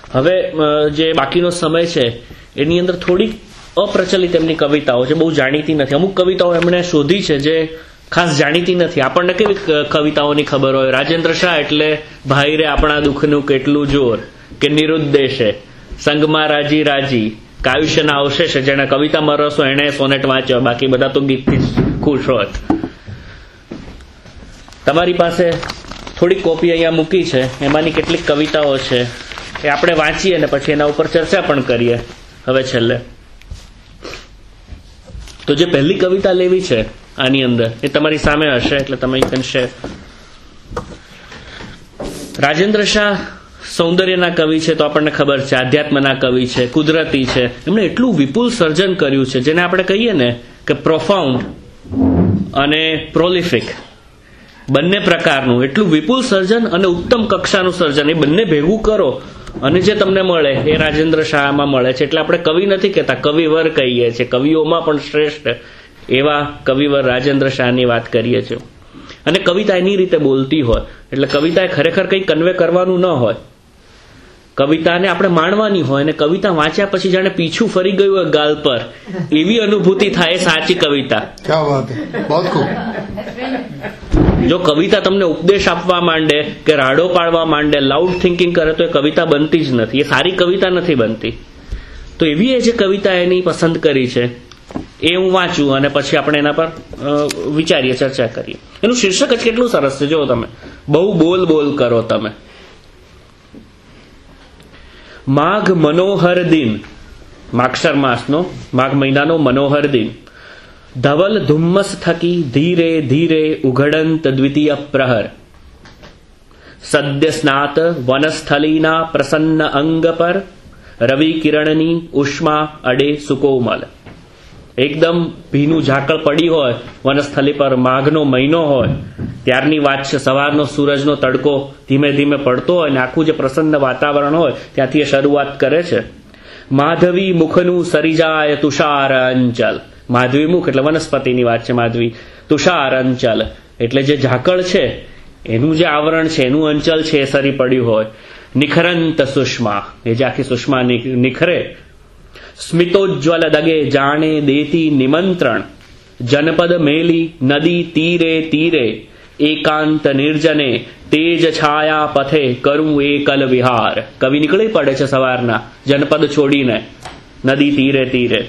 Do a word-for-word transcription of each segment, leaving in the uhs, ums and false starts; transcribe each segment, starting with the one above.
હવે જે બાકીનો સમય છે એની અંદર થોડીક અપ્રચલિત એમની કવિતાઓ છે, બહુ જાણીતી નથી. અમુક કવિતાઓ એમણે શોધી છે જે ખાસ જાણીતી નથી. આપણને કેવી કવિતાઓની ખબર હોય, રાજેન્દ્ર શાહ એટલે ભાઈ રે આપણા દુઃખનું કેટલું જોર, કે નિરુદ્દેશે સંગમાં રાજી રાજી, કાયુષ્યના અવશેષે. જેને કવિતામાં રસ હોય એને સોનેટ વાંચ્યો, બાકી બધા તો ગીતથી ખુશ હોત. તમારી પાસે થોડીક કોપી અહીંયા મૂકી છે, એમાંની કેટલીક કવિતાઓ છે એ આપણે વાંચીએ અને પછી એના ઉપર ચર્ચા પણ કરીએ. હવે છેલ્લે તો જે પહેલી કવિતા લેવી છે આની અંદર એ તમારી સામે હશે, એટલે તમે કેન શેર. રાજેન્દ્ર શાહ સૌંદર્યના કવિ છે, તો આપણને ખબર છે, આધ્યાત્મના કવિ છે, કુદરતી છે. એમણે એટલું વિપુલ સર્જન કર્યું છે જેને આપણે કહીએ ને કે પ્રોફાઉન્ડ અને પ્રોલિફિક બંને પ્રકારનું. એટલું વિપુલ સર્જન અને ઉત્તમ કક્ષાનું સર્જન, એ બંને ભેગું કરો અને જે તમને મળે એ રાજેન્દ્ર શાહમાં મળે છે. એટલે આપણે કવિ નથી કહેતા, કવિવર કહીએ છીએ. કવિઓમાં પણ શ્રેષ્ઠ એવા કવિવર રાજેન્દ્ર શાહની વાત કરીએ છીએ. અને કવિતા એની રીતે બોલતી હોય, એટલે કવિતાએ ખરેખર કંઈ કન્વે કરવાનું ન હોય, કવિતાને આપણે માણવાની હોય. અને કવિતા વાંચ્યા પછી જાણે પીછું ફરી ગયું હોય ગાલ પર, એવી અનુભૂતિ થાય સાચી કવિતા. જો કવિતા તમને ઉપદેશ આપવા માંડે કે રાડો પાડવા માંડે, લાઉડ થિંકિંગ કરે, તો એ કવિતા બનતી જ નથી, એ સારી કવિતા નથી બનતી. તો એવી એ જે કવિતા એની પસંદ કરી છે એ હું વાંચું અને પછી આપણે એના પર વિચારીએ, ચર્ચા કરીએ. એનું શીર્ષક જ કેટલું સરસ છે, જો તમે, બહુ બોલ બોલ કરો તમે. માઘ મનોહર દિન, માગશર માસનો, માઘ મહિનાનો મનોહર દિન. ધવલ ધુમ્મસ થકી ધીરે ધીરે ઉઘડંત દ્વિતીય પ્રહર. સદ્ય સ્નાત વનસ્થલીના પ્રસન્ન અંગ પર રવિ કિરણની ઉષ્મા અડે સુકોમલ. એકદમ ભીનું ઝાકળ પડી હોય વનસ્થલી પર, માઘનો મહિનો હોય ત્યારની વાત છે. સવારનો સૂરજનો તડકો ધીમે ધીમે પડતો હોય ને આખું જે પ્રસન્ન વાતાવરણ હોય ત્યાંથી એ શરૂઆત કરે છે. માધવી મુખનું સરિજાય તુષાર અંચલ. માધવી મુખ એટલે વનસ્પતિની વાત છે. માધવી તુષાર અંચલ એટલે જે ઝાકળ છે એનું જે આવરણ છે, એનું અંચલ છે એ સરી પડ્યું હોય. નિખરંત સુષ્મા, એ જે આખી સુષ્મા નિખરે. સ્મિતોજ્જવલ દગે જાણે દેતી નિમંત્રણ. જનપદ મેલી નદી તીરે તીરે, એકાંત નિર્જને તેજ છાયા પથે કરું એકલ વિહાર. કવિ નીકળી પડે છે સવારના જનપદ છોડીને, નદી તીરે તીરે.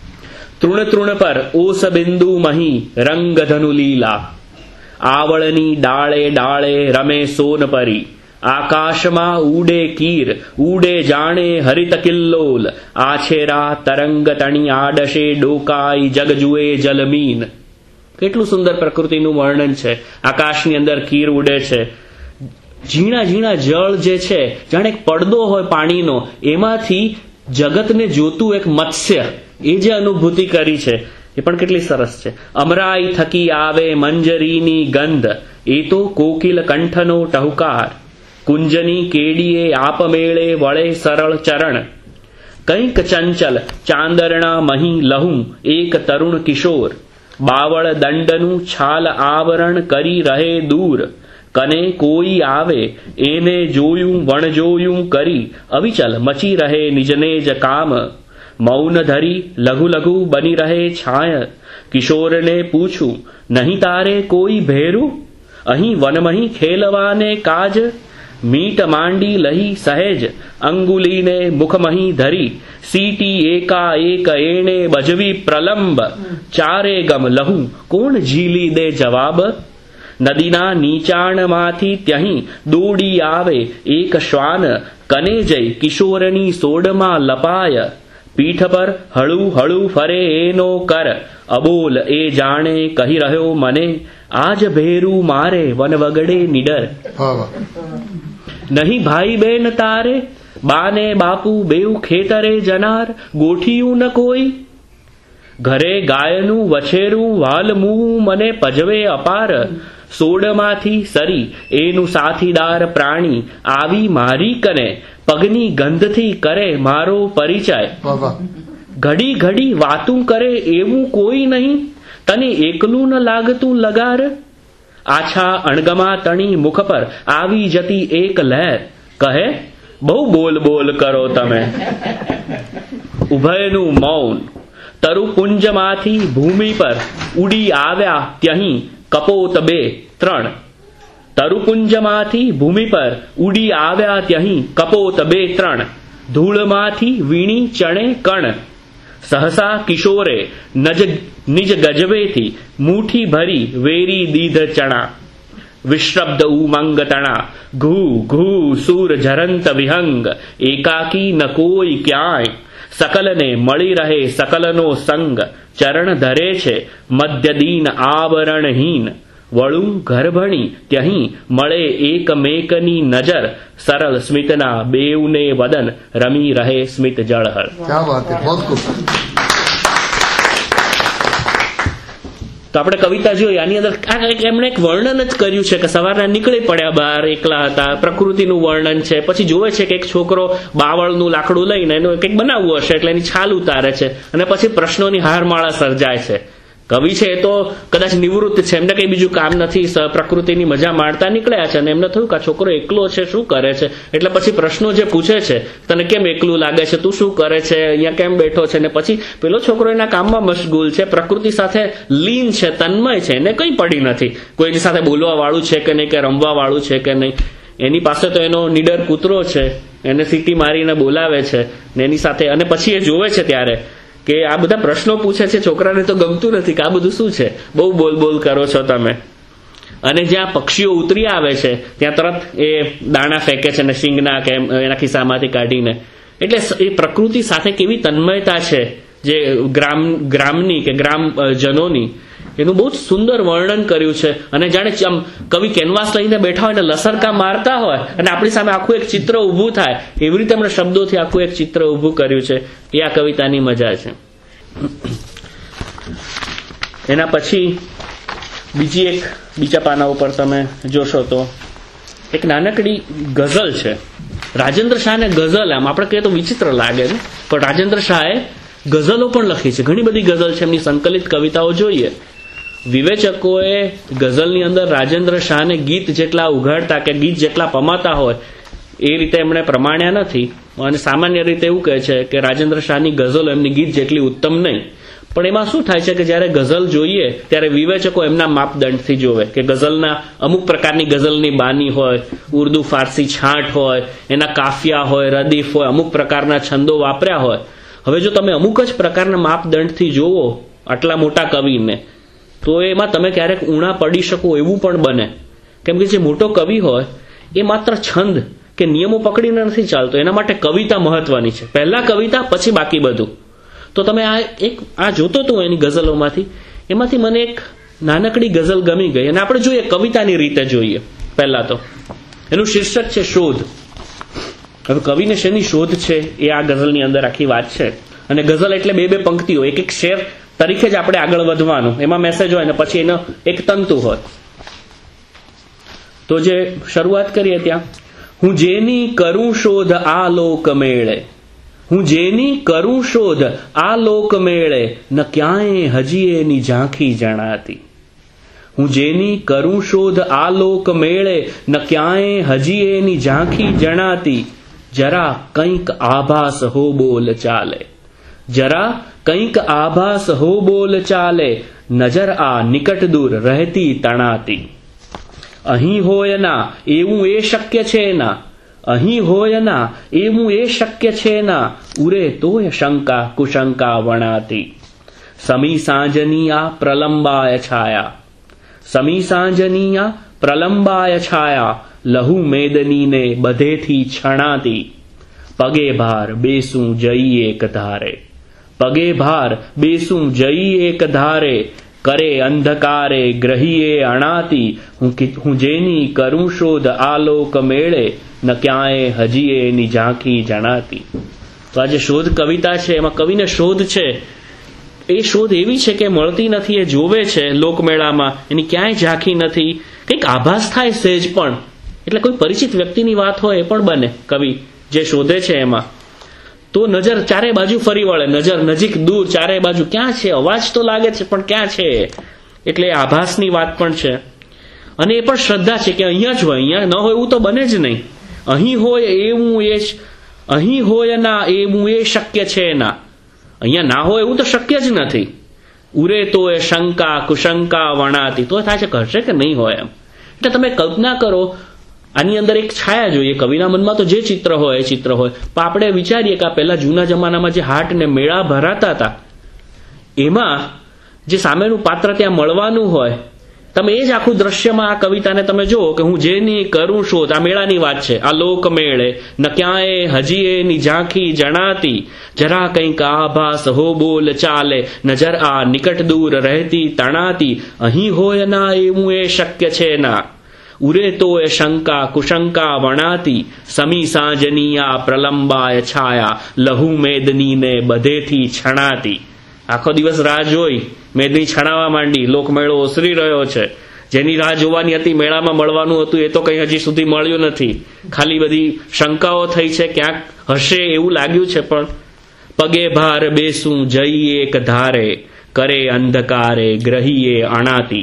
તૃણ તૃણ પર ઓસ બિંદુ મહી રંગધનુ લીલા. આવળની ડાળે ડાળે રમે સોનપરી. આકાશમાં ઉડે કીર, ઉડે જાણે હરિત કિલ્લોલ. આછેરા તરંગ તણી આડશે ડોકાઈ જગજુએ જલમીન. કેટલું સુંદર પ્રકૃતિનું વર્ણન છે. આકાશની અંદર કીર ઉડે છે, ઝીણા ઝીણા જળ જે છે જાણે એક પડદો હોય પાણીનો, એમાંથી જગતને જોતું એક મત્સ્ય, એ જે અનુભૂતિ કરી છે એ પણ કેટલી સરસ છે. અમરાઈ થકી આવે મંજરીની ગંધ, એ તો કોકિલ કંઠનો ટહુકાર. કુંજની કેડીએ આપમેળે વળે સરળ ચરણ. કંઈક ચંચલ ચાંદરણા મહી લહું એક તરુણ કિશોર. બાવળ દંડનું છાલ આવરણ કરી રહે દૂર. કને કોઈ આવે એને જોયું વણજોયું કરી, અવિચલ મચી રહે નિજને જ કામ. મૌન ધરી લઘુ લઘુ બની રહે છાય. કિશોરને પૂછું નહીં તારે કોઈ ભેરું, અહીં વનમહી ખેલવાને કાજ. મીટ માંડી લહી સહેજ અંગુલીને મુખમહી ધરી. સીટી એકા એક એણે બજવી પ્રલંબ. ચારે ગમ લહું કોણ ઝીલી દે જવાબ. નદીના નીચાણમાંથી ત્યહીં દોડી આવે એક શ્વાન. કને જઈ કિશોરની સોડમાં લપાય. પીઠ પર હળું હળું ફરે એનો કર. અબોલ એ જાણે કહી રહ્યો મને, આજ ભેરું મારે વન વગડે નિડર. નહીં ભાઈ બેન તારે, બાને બાપુ બેઉ ખેતરે જનાર. ગોઠિયું ન કોઈ ઘરે ગાયનું વછેરું, વાલમું મને પજવે અપાર. સોડમાંથી સરી એનું સાથીદાર પ્રાણી આવી મારી કને. પગની ગંધથી કરે મારો પરિચય. ઘડી ઘડી વાતું કરે એવું કોઈ નહીં, તને એકલું ન લાગતું લગાર. આછા અણગમા તણી મુખ પર આવી જતી એક લહેર. કહે બહુ બોલ બોલ કરો તમે. ઉભયનું મૌન. તરુપુંજમાંથી ભૂમિ પર ઉડી આવ્યા ત્યહીં કપોત બે ત્રણ. તરુપુંજમાંથી ભૂમિ પર ઉડી આવ્યા ત્યહીં કપોત બે ત્રણ. ધૂળમાંથી વીણી ચણે કણ. સહસા કિશોરે નજ નિજ ગજવેથી મુઠ્ઠી ભરી વેરી દીધ ચણા. વિશ્રબ્દ ઉમંગ તણા ઘૂ ઘૂ સૂર ઝરંત વિહંગ. એકાકી ન કોઈ ક્યાંય સકલને મળી રહે સકલનો સંગ. ચરણ ધરે છે મધ્યદીન આવરણહીન. વળું ગર્ભણી ત્યહીં મળે એકમેકની નજર. સરળ સ્મિતના બેઉને વદન રમી રહે સ્મિત જળહર. તો આપણે કવિતા જોઈ, આની અંદર એમણે એક વર્ણન જ કર્યું છે કે સવારના નીકળી પડ્યા બહાર, એકલા હતા, પ્રકૃતિનું વર્ણન છે. પછી જોવે છે કે એક છોકરો બાવળનું લાકડું લઈને એનું કંઈક બનાવવું હશે એટલે એની છાલ ઉતારે છે અને પછી પ્રશ્નોની હારમાળા સર્જાય છે. કવિ છે એ તો કદાચ નિવૃત્ત છે, એમને કઈ બીજું કામ નથી, પ્રકૃતિની મજા માણતા નીકળ્યા છે અને એમને થયું કે આ છોકરો એકલો છે, શું કરે છે? એટલે પછી પ્રશ્નો જે પૂછે છે, તને કેમ એકલું લાગે છે, તું શું કરે છે, અહીંયા કેમ બેઠો છે? ને પછી પેલો છોકરો એના કામમાં મશગુલ છે, પ્રકૃતિ સાથે લીન છે, તન્મય છે, એને કંઈ પડી નથી કોઈની સાથે બોલવા વાળું છે કે નહીં, કે રમવા વાળું છે કે નહીં. એની પાસે તો એનો નીડર કૂતરો છે, એને સીટી મારીને બોલાવે છે ને એની સાથે. અને પછી એ જોવે છે ત્યારે કે આ બધા પ્રશ્નો પૂછે છે, છોકરાને તો ગમતું નથી કે આ બધું શું છે, બહુ બોલ બોલ કરો છો તમે. અને જ્યાં પક્ષીઓ ઉતરી આવે છે ત્યાં તરત એ દાણા ફેંકે છે ને શીંગના કે એના ખિસ્સામાંથી કાઢીને. એટલે એ પ્રકૃતિ સાથે કેવી તન્મયતા છે જે ગ્રામ ગ્રામની કે ગ્રામજનોની, એનું બહુ જ સુંદર વર્ણન કર્યું છે. અને જાણે આમ કવિ કેનવાસ લઈને બેઠા હોય ને લસરકા મારતા હોય અને આપણી સામે આખું એક ચિત્ર ઊભું થાય, એવી રીતે એમણે શબ્દોથી આખું એક ચિત્ર ઊભું કર્યું છે. એ આ કવિતાની મજા છે. એના પછી બીજી એક બીજા પાના ઉપર તમે જોશો તો એક નાનકડી ગઝલ છે. રાજેન્દ્ર શાહને ગઝલ, આમ આપણે કહીએ તો વિચિત્ર લાગે ને, પણ રાજેન્દ્ર શાહે ગઝલો પણ લખી છે. ઘણી બધી ગઝલ છે, એમની સંકલિત કવિતાઓ જોઈએ. વિવેચકોએ ગઝલની અંદર રાજેન્દ્ર શાહને ગીત જેટલા ઉઘાડતા કે ગીત જેટલા પમાતા હોય એ રીતે એમણે પ્રમાણ્યા નથી. અને સામાન્ય રીતે એવું કહે છે કે રાજેન્દ્ર શાહની ગઝલો એમની ગીત જેટલી ઉત્તમ નહીં. પણ એમાં શું થાય છે કે જ્યારે ગઝલ જોઈએ ત્યારે વિવેચકો એમના માપદંડથી જોવે કે ગઝલના અમુક પ્રકારની ગઝલની બાની હોય, ઉર્દુ ફારસી છાંટ હોય, એના કાફિયા હોય, રદીફ હોય, અમુક પ્રકારના છંદો વાપર્યા હોય. હવે જો તમે અમુક જ પ્રકારના માપદંડથી જોવો આટલા મોટા કવિને, તો એમાં તમે ક્યારેક ઊણા પડી શકો એવું પણ બને. કેમ કે જે મોટો કવિ હોય એ માત્ર છંદ કે નિયમો પકડીને નથી ચાલતો, એના માટે કવિતા મહત્વની છે. પહેલા કવિતા, પછી બાકી બધું. તો તમે આ એક આ જોતો હતો એની ગઝલોમાંથી, એમાંથી મને એક નાનકડી ગઝલ ગમી ગઈ. અને આપણે જોઈએ કવિતાની રીતે જોઈએ. પહેલા તો એનું શીર્ષક છે શોધ. હવે કવિને શેની શોધ છે એ આ ગઝલની અંદર આખી વાત છે. અને ગઝલ એટલે બે બે પંક્તિઓ, એક એક શેર તરીકે જ આપણે આગળ વધવાનું, એમાં મેસેજ હોય ને પછી એનો એક તંતુ હોય. તો જે શરૂઆત કરીએ ત્યાં, હું જેની કરું શોધ આ લોક મેળે, હું જેની કરું શોધ આ લોક મેળે, ન ક્યાંય હજી એની ઝાંખી જણાતી. હું જેની કરું શોધ આ લોક મેળે, ન ક્યાંય હજી એની ઝાંખી જણાતી. જરા કંઈક આભાસ હો બોલ ચાલે, જરા કંઈક આભાસ હો બોલ ચાલે, નજર આ નિકટ દૂર રહેતી તણાતી. અહીં હોય ના એવું એ શક્ય છે ના, અહીં હોય ના એવું એ શક્ય છે ના, ઉરે તોય શંકા કુશંકા વણાતી. સમી સાંજની આ પ્રલંબાય છાયા, સમી સાંજની આ પ્રલંબાય છાયા, લહુ મેદનીને બધેથી છણાતી. પગે ભાર બેસું જઈ એક ધારે, પગે ભાર બેસું જઈ એક ધારે, કરે અંધકારે ગ્રહીએ અણાતી. હું હું જેની કરું શોધ આલોક મેળે, ન ક્યાંય હજી એની ઝાંખી જણાતી. તો આ જે શોધ કવિતા છે એમાં કવિને શોધ છે, એ શોધ એવી છે કે મળતી નથી, એ જોવે છે લોકમેળામાં, એની ક્યાંય ઝાંખી નથી. કંઈક આભાસ થાય સહેજ પણ, એટલે કોઈ પરિચિત વ્યક્તિની વાત હોય એ પણ બને કવિ જે શોધે છે એમાં. તો નજર ચારે બાજુ ફરી વળે, નજર નજીક દૂર ચારે બાજુ ક્યાં છે, અવાજ તો લાગે છે પણ ક્યાં છે, એટલે આભાસની વાત પણ છે. અને એ પણ શ્રદ્ધા છે કે અહીંયા જ હોય, અહીંયા ન હોય એવું તો બને જ નહીં. અહીં હોય એવું એ અહીં હોય ના એવું એ શક્ય છે ના. અહીંયા ના હોય એવું તો શક્ય જ નથી. ઉરે તો એ શંકા કુશંકા વણાતી, તો થાય છે કરશે કે નહીં હોય એમ. એટલે તમે કલ્પના કરો, આની અંદર એક છાયા જોઈએ. કવિના મનમાં તો જે ચિત્ર હોય એ ચિત્ર હોય, પણ આપણે વિચારીએ કે આ પહેલા જૂના જમાનામાં જે હાટ ને મેળા ભરાતા હતા એમાં જે સામેનું પાત્ર ત્યાં મળવાનું હોય, તમે એ જ આખું દ્રશ્યમાં આ કવિતાને તમે જુઓ કે હું જેની કરું શોધ. આ મેળાની વાત છે. આ લોક મેળે ન ક્યાંય હજી એની ઝાંખી જણાતી, જરા કંઈક આભાસ હો બોલ ચાલે, નજર આ નિકટ દૂર રહેતી તણાતી, અહીં હોય ના એવું એ શક્ય છે ના. ઉરે તો એ શંકા કુશંકા વણાતી, સમી સાંજની આ પ્રલંબાય છાયા, લહુ મેદની ને બધેથી છણાતી. આખો દિવસ રાહ જોઈ, મેદની છણાવા માંડી, લોકમેળો ઓસરી રહ્યો છે. જેની રાહ જોવાની હતી, મેળામાં મળવાનું હતું, એ તો કંઈ હજી સુધી મળ્યું નથી. ખાલી બધી શંકાઓ થઈ છે, ક્યાંક હશે એવું લાગ્યું છે. પણ પગે ભાર બેસું જઈએ એક ધારે, કરે અંધકારે ગ્રહીએ અણાતી.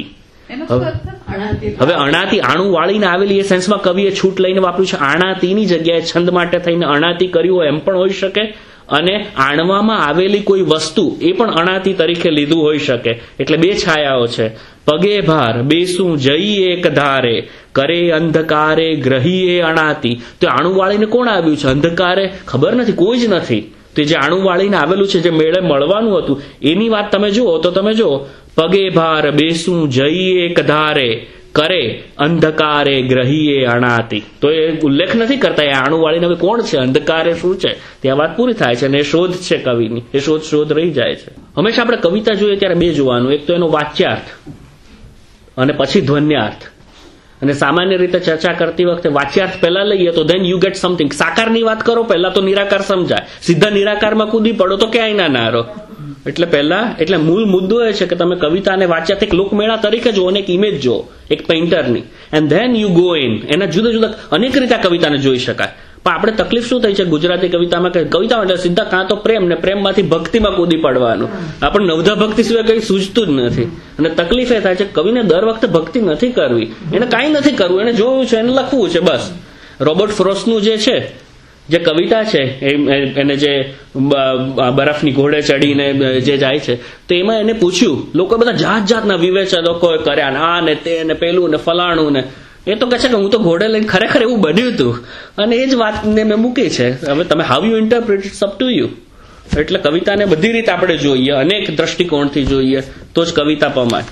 હવે અણાતી આણું વાળીને આવેલી એ સેન્સમાં કવિએ છૂટ લઈને વાપર્યું છે. આણાતીની જગ્યાએ છંદ માટે થઈને અણાતી કર્યું હોય એમ પણ હોઈ શકે, અને આણવામાં આવેલી કોઈ વસ્તુ એ પણ અણાતી તરીકે લીધું હોઈ શકે. એટલે બે છાયાઓ છે. પગે ભાર બેસું જઈએ એક ધારે, કરે અંધકારે ગ્રહીએ અણાતી. તો આણું વાળીને કોણ આવ્યું છે? અંધકારે ખબર નથી, કોઈ જ નથી. તો જે આણું વાળીને આવેલું છે, જે મેળે મળવાનું હતું, એની વાત તમે જુઓ તો તમે જુઓ, પગે ભાર બેસું જઈએ એક ધારે, કરે અંધકારે ગ્રહીએ અણાતી. તો એ ઉલ્લેખ નથી કરતા એ આણું વાળીને હવે કોણ છે, અંધકારે શું છે, ત્યાં વાત પૂરી થાય છે. અને એ શોધ છે કવિની, એ શોધ શોધ રહી જાય છે. હંમેશા આપણે કવિતા જોઈએ ત્યારે બે જોવાનું, એક તો એનો વાચ્યાર્થ અને પછી ધ્વન્યાર્થ. અને સામાન્ય રીતે ચર્ચા કરતી વખતે વાચ્યાર્થ પહેલા લઈએ તો ધેન યુ ગેટ સમથિંગ. સાકારની વાત કરો પહેલા તો નિરાકાર સમજાય, સીધા નિરાકારમાં કૂદી પડો તો ક્યાંય ના નારો. એટલે પહેલા એટલે મૂળ મુદ્દો એ છે કે તમે કવિતાને વાંચ્યા એક લોકમેળા તરીકે જો, અને એક ઇમેજ જો, એક પેઇન્ટરની, and then you go in. એના જુદા જુદા અનેક રીતે કવિતાને જોઈ શકાય. પણ આપણે તકલીફ શું થઈ છે ગુજરાતી કવિતામાં કે કવિતા એટલે સીધા કાં તો પ્રેમ ને પ્રેમમાંથી ભક્તિમાં કૂદી પડવાનું. આપણે નવધા ભક્તિ સિવાય કંઈ સૂઝતું જ નથી. અને તકલીફ એ થાય છે કવિને દર વખતે ભક્તિ નથી કરવી, એને કાંઈ નથી કરવું, એને જોયું છે, એને લખવું છે બસ. રોબર્ટ ફ્રોસ્ટનું જે છે જે કવિતા છે, એને જે બરફની ઘોડે ચડીને જે જાય છે, તો એમાં એને પૂછ્યું, લોકો બધા જાત જાતના વિવેચકોએ કર્યા ને આ ને તે ને પેલું ને ફલાણું ને, એ તો કહે છે કે હું તો ઘોડે લઈને ખરેખર એવું બન્યું હતું. અને એ જ વાતને મેં મૂકી છે. હવે તમે how you interpret it's up to you. એટલે કવિતાને બધી રીતે આપણે જોઈએ, અનેક દ્રષ્ટિકોણથી જોઈએ, તો જ કવિતા પમાય.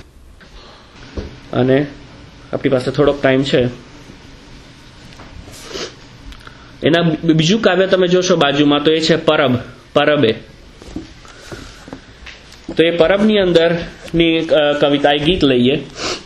અને આપણી પાસે થોડોક ટાઈમ છે. એના બીજું કાવ્ય તમે જોશો બાજુમાં, તો એ છે પરબ, પરબે. તો એ પરબની અંદરની કવિતા, ગીત લઈએ.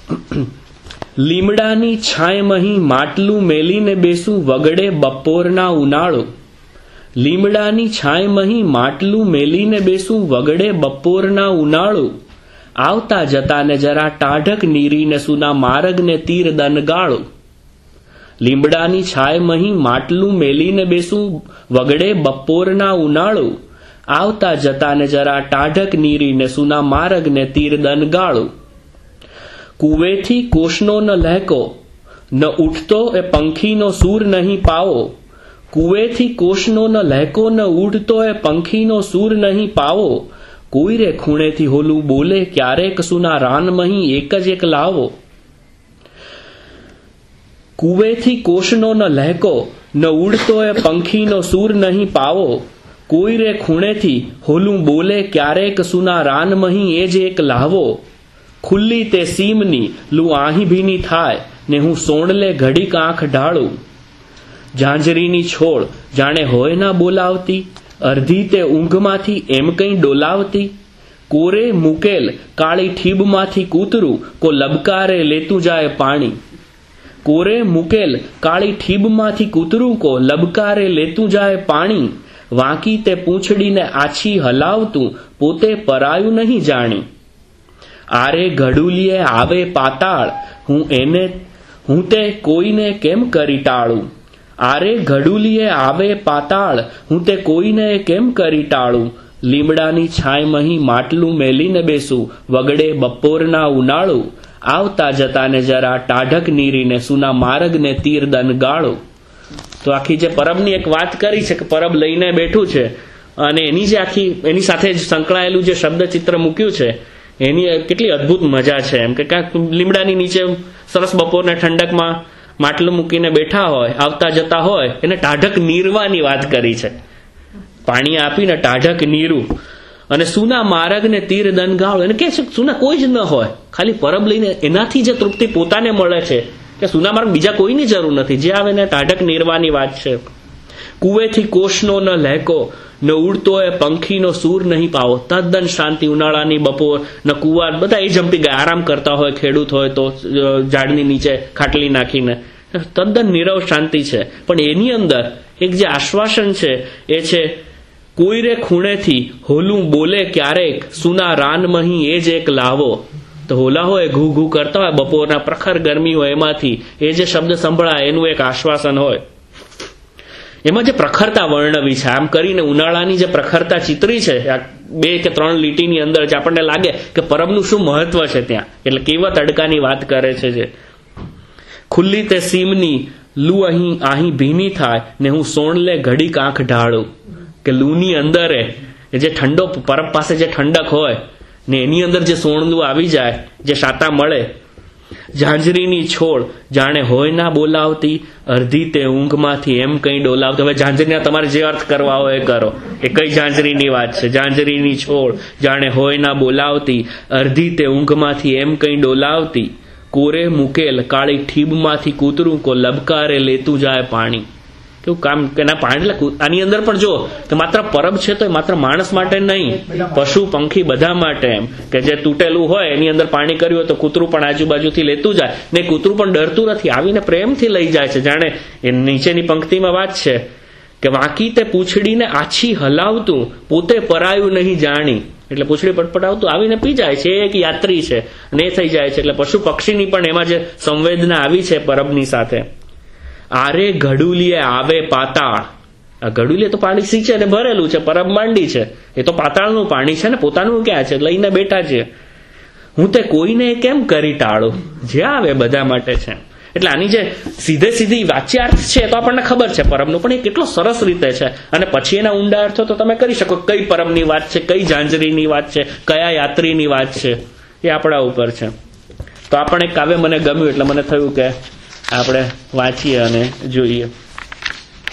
લીમડાની છાંયમહી માટલું મેલીને બેસું વગડે બપોરના ઉનાળો. લીમડાની છાંયમહી માટલું મેલીને બેસું વગડે બપોરના ઉનાળો. આવતા જતાને જરા ટાઢક નીરીને સુના માર્ગને તીર દનગાળો. લીમડાની છાંયમહી માટલું મેલીને બેસું વગડે બપોરના ઉનાળો. આવતા જતાને જરા ટાઢક નીરીને સુના માર્ગને તીર દનગાળો. કુવેથી કોશનો ન લહેકો, ન ઉઠતો એ પંખીનો સૂર નહીં પાવો. કુવેથી કોશનો ન લહેકો, ન ઉઠતો એ પંખીનો સૂર નહીં પાવો. કોઈ રે ખૂણેથી હોલું બોલે ક્યારેક સુના રાનમહી એક જ એક લાવો. કુવેથી કોશનો ન લહેકો, ન ઉડતો એ પંખીનો સૂર નહીં પાવો. કોઈ રે ખૂણેથી હોલું બોલે ક્યારેક સુના રાનમહી એ જ એક લાવો. ખુલ્લી તે સીમની લૂ આહી ભીની થાય ને હું સોણલે ઘડીક આંખ ઢાળું. ઝાંઝરીની છોડ જાણે હોય ના બોલાવતી, અડધી તે ઊંઘમાંથી એમ કંઈ ડોલાવતી. કોરે મૂકેલ કાળી ઠીબમાંથી કૂતરું કો લબકારે લેતું જાય પાણી. કોરે મૂકેલ કાળી ઠીબમાંથી કૂતરું કો લબકારે લેતું જાય પાણી. વાંકી તે પૂંછડીને આછી હલાવતું પોતે પરાયું નહીં જાણી. આરે ઘડુલીએ આવે પાતાળ, હું એને હું તે કોઈને કેમ કરી ટાળું. આરે ઘડુલીએ આવે પાતાળ, હું તે કોઈને કેમ કરી ટાળું. લીમડાની છાંયમહી માટલું મેલીને બેસું વગડે બપોરના ઉનાળું. આવતા જતાને જરા ટાઢક નીરીને સુના માર્ગને તીર દનગાળો. તો આખી જે પરબની એક વાત કરી છે કે પરબ લઈને બેઠું છે અને એની જે આખી એની સાથે જ સંકળાયેલું જે શબ્દચિત્ર મૂક્યું છે એની કેટલી અદ્ભુત મજા છે. એમ કે ક્યાંક લીમડાની નીચે સરસ બપોરને ઠંડકમાં માટલું મૂકીને બેઠા હોય, આવતા જતા હોય, એને ટાઢક નીરવાની વાત કરી છે. પાણી આપીને ટાઢક નીરું અને સુના માર્ગ ને તીર દનગાળો, એને કે છે સુના કોઈ જ ન હોય, ખાલી પરબ લઈને એનાથી જે તૃપ્તિ પોતાને મળે છે કે સુના માર્ગ બીજા કોઈની જરૂર નથી, જે આવે ને ટાઢક નીરવાની વાત છે. કુવેથી કોષનો ન લહેકો ન ઉડતો એ પંખીનો સૂર નહીં પાવો, તદ્દન શાંતિ. ઉનાળાની બપોર ન કુવાર, બધા એ જંપી ગયા, આરામ કરતા હોય, ખેડૂત હોય તો ઝાડની નીચે ખાટલી નાખીને, તદ્દન નીરવ શાંતિ છે. પણ એની અંદર એક જે આશ્વાસન છે એ છે કોઈ રે ખૂણેથી હોલું બોલે ક્યારેક, સુના રાનમહી એ જ એક લાવો. તો હોલા હોય ઘૂ ઘૂ કરતા હોય, બપોરના પ્રખર ગરમી હોય, એમાંથી એ જે શબ્દ સંભળાય એનું એક આશ્વાસન હોય. એમાં જે પ્રખરતા વર્ણવી છે, આમ કરીને ઉનાળાની જે પ્રખરતા ચિત્રી છે બે કે ત્રણ લીટીની અંદર, જે આપણને લાગે કે પરબનું શું મહત્વ છે ત્યાં, એટલે કેવા તડકાની વાત કરે છે. જે ખુલ્લી તે સીમની લૂ અહીં અહીં ભીની થાય ને હું સોણલે ઘડીક આંખ ઢાળું. કે લૂની અંદર જે ઠંડો પરબ પાસે જે ઠંડક હોય ને એની અંદર જે સોણલું આવી જાય, જે શાતા મળે. ઝાંઝરીની છોડ જાણે હોય ના બોલાવતી, અડધી તે ઊંઘમાંથી એમ કઈ ડોલાવતી. હવે ઝાંઝરીના તમારે જે અર્થ કરવા હોય એ કરો, એ કઈ ઝાંઝરીની વાત છે. ઝાંઝરીની છોડ જાણે હોય ના બોલાવતી, અડધી તે ઊંઘમાંથી એમ કઈ ડોલાવતી, કોરે મૂકેલ કાળી ઠીબમાંથી કૂતરું કો લબકારે લેતું જાય પાણી. કેવું કામ કે ના પાણી, એટલે આની અંદર પણ જો કે માત્ર પરબ છે તો માત્ર માણસ માટે નહીં, પશુ પંખી બધા માટે. એમ કે જે તૂટેલું હોય એની અંદર પાણી કર્યું હોય તો કૂતરું પણ આજુબાજુથી લેતું જાય, ને કૂતરું પણ ડરતું નથી, આવીને પ્રેમથી લઈ જાય છે. જાણે એ નીચેની પંક્તિમાં વાત છે કે વાંકી તે પૂંછડીને આછી હલાવતું, પોતે પરાયું નહીં જાણી. એટલે પૂંછડી પટપટાવતું આવીને પી જાય છે, એક યાત્રી છે અને એ થઈ જાય છે. એટલે પશુ પક્ષીની પણ એમાં જે સંવેદના આવી છે પરબની સાથે. આરે ઘડુલીએ આવે પાતાળ. આ ઘડુલીએ તો પાણી સિંચે ને ભરેલું છે, પરબ માંડી છે, એ તો પાતાળનું પાણી છે ને, પોતાનું ક્યાં છે, લઈને બેઠા છે. હું તે કોઈને કેમ કરી ટાળું, જે આવે બધા માટે છે. એટલે આની જે સીધે સીધી વાચ્યાર્થ છે તો આપણને ખબર છે પરબનું, પણ એ કેટલો સરસ રીતે છે. અને પછી એના ઊંડા અર્થો તો તમે કરી શકો, કઈ પરબની વાત છે, કઈ ઝાંઝરીની વાત છે, કયા યાત્રીની વાત છે, એ આપણા ઉપર છે. તો આપણે કાવ્ય મને ગમ્યું એટલે મને થયું કે આપણે વાંચીએ અને જોઈએ.